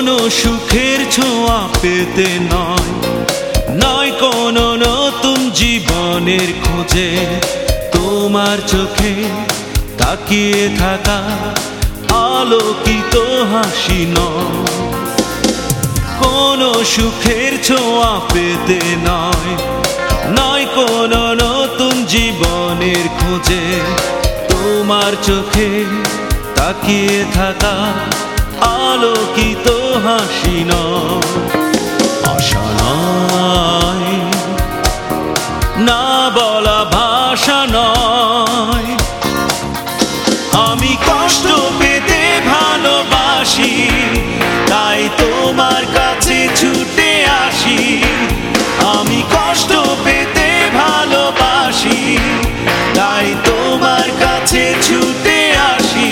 কোনো সুখের ছোঁয়া পেতে নয়, নয় কোনো নতুন জীবনের খোঁজে, তোমার চোখে তাকিয়ে থাকা আলোকিত হাসি নয়। কোনো সুখের ছোঁয়া পেতে নয়, নয় কোনো নতুন জীবনের খোঁজে, তোমার চোখে তাকিয়ে থাকা আলোকিত হাসি নয়। আশা নয়, না বলা ভাষা নয়, আমি কষ্ট পেতে ভালোবাসি, তাই তোমার কাছে ছুটে আসি। আমি কষ্ট পেতে ভালোবাসি, তাই তোমার কাছে ছুটে আসি।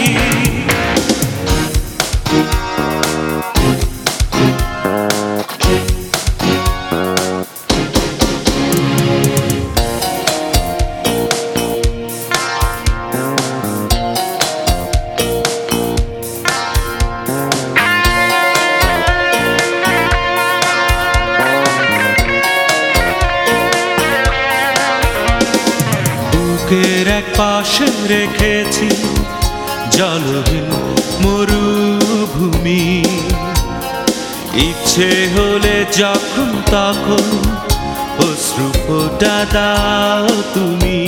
বুকের এক পাশে রেখেছি জলহীন মরুভূমি, ইচ্ছে হলে যখন তখন অশ্রু ফোঁটা দাও তুমি।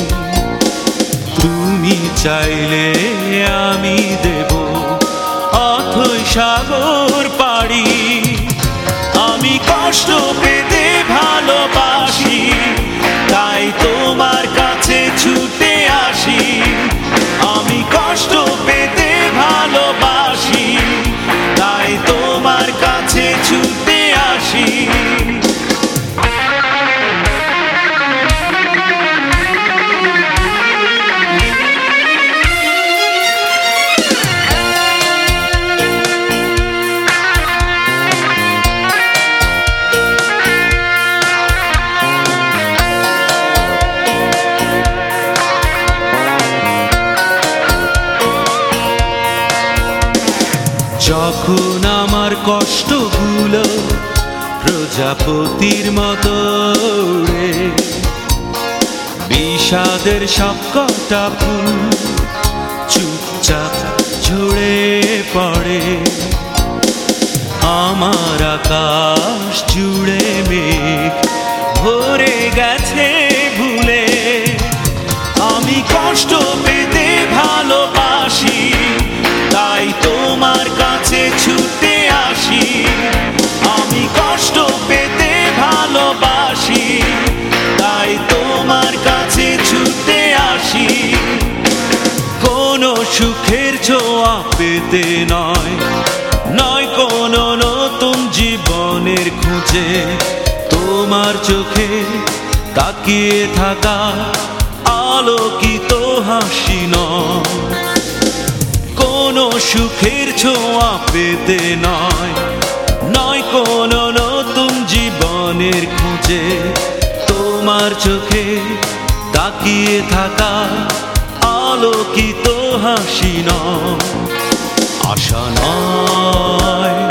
তুমি চাইলে আমি দেব অথই সাগর পাড়ি। আমি কষ্ট পেতে ভালোবাসি, তাই তোমার কাছে ছুটে আসি। আমি কষ্ট পেতে ভালোবাসি, তাই তোমার কাছে ছুটে আসি। যখন আমার কষ্টগুলো প্রজাপতির মতো উড়ে, বিষাদের সবকটা ফুল চুপচাপ ঝরে পড়ে, আমার আকাশ জুড়ে মেঘ ভরে গেছে ভুলে। আমি কষ্ট পেতে ভালোবাসি, তাই তোমার কাছে ছুটে আসি। আমি কষ্ট পেতে ভালোবাসি, তাই তোমার কাছে ছুটে আসি। কোনো সুখের ছোঁয়া পেতে নয়, নয় কোনো নতুন জীবনের খোঁজে, তোমার চোখে তাকিয়ে থাকা আলোকিত হাসি নয়। কোনো সুখের ছোঁয়া পেতে নয়, নয় কোনো নতুন জীবনের খোঁজে, তোমার চোখে তাকিয়ে থাকা আলোকিত হাসি নয়। আশা নয়।